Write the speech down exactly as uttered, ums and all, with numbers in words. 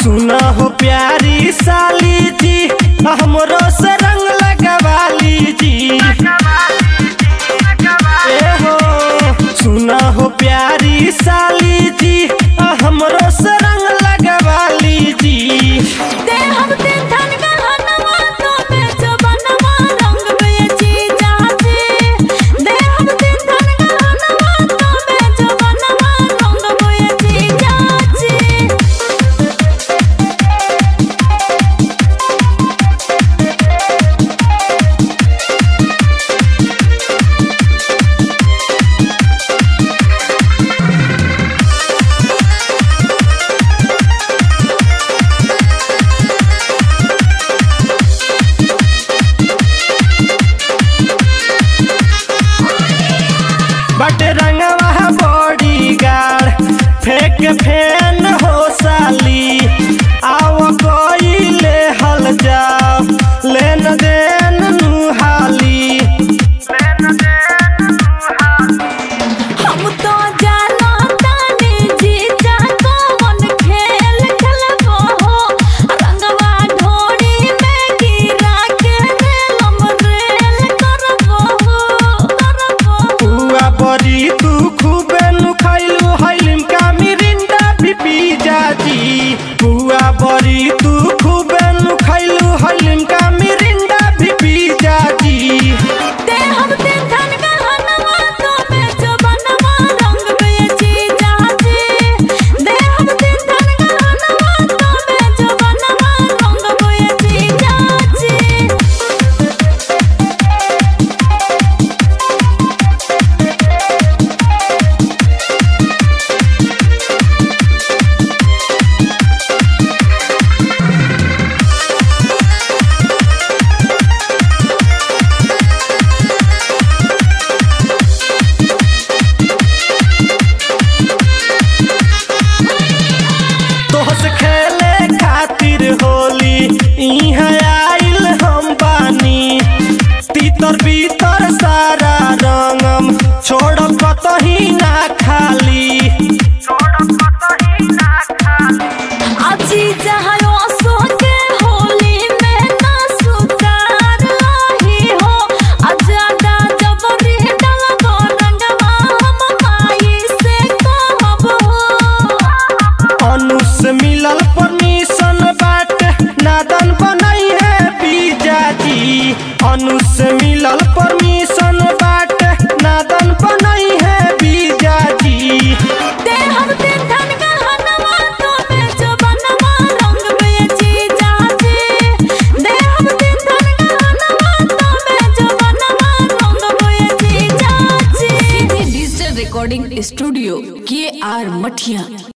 सुना हो प्यारी साली जी हमरो से रंग लगवाली जी। ए हो सुना हो प्यारी साली जी हमरो से रंग लगवाली जी। दे हम दिन धन गहनवा तो में जवनवा रंग बेची जाती। दे हम दिन धन गहनवा तो में जवनवा रंग बेची जाती। बट रंगवा बॉडी गार्ड फेंक फेन हो साली। आओ कोई ले हल जाओ लेन देन नुहाली। हम तो जानो तानी जीजा कौन खेल खेलबो हो। रंगवा ढोड़ी में गिरा के रेलम रेल करबो हो करबो। बुआ बड़ी तू खूबे नु खैलू हइलिम का मिरिंडा भी पी जाती। बुआ बड़ी तू खूबे नु खैलू हइलिम का मिरिंडा भी पी जाती। दे हम दिन धन गहनवा तो में जवनवा रंग बेची जाती। दे हम दिन धन गहनवा तो में जवनवा रंग बेची जाती। तोहस खेले खातिर होली इहाँ आइल हम बानी। तीतर बीतर सारा रंगम छोड़ कतही ना खाली। अजी जहायो सोचे होली में ना सुतार लाही हो। अजादा जबरी डलबो रंगवा हम माई से कहब हो। अनुस मिलल परमिशन बाटे नादन बनई है बीजा जी। अनुस मिलल परमिशन बाटे नादन बनई है बीजा जी। दे हम दिन धन गहनवा तो में जवनवा रंग बेची जाती। दे हम दिन धन गहनवा तो में जवनवा रंग बेची जाती। डिजिटल रिकॉर्डिंग स्टूडियो के आर मठिया।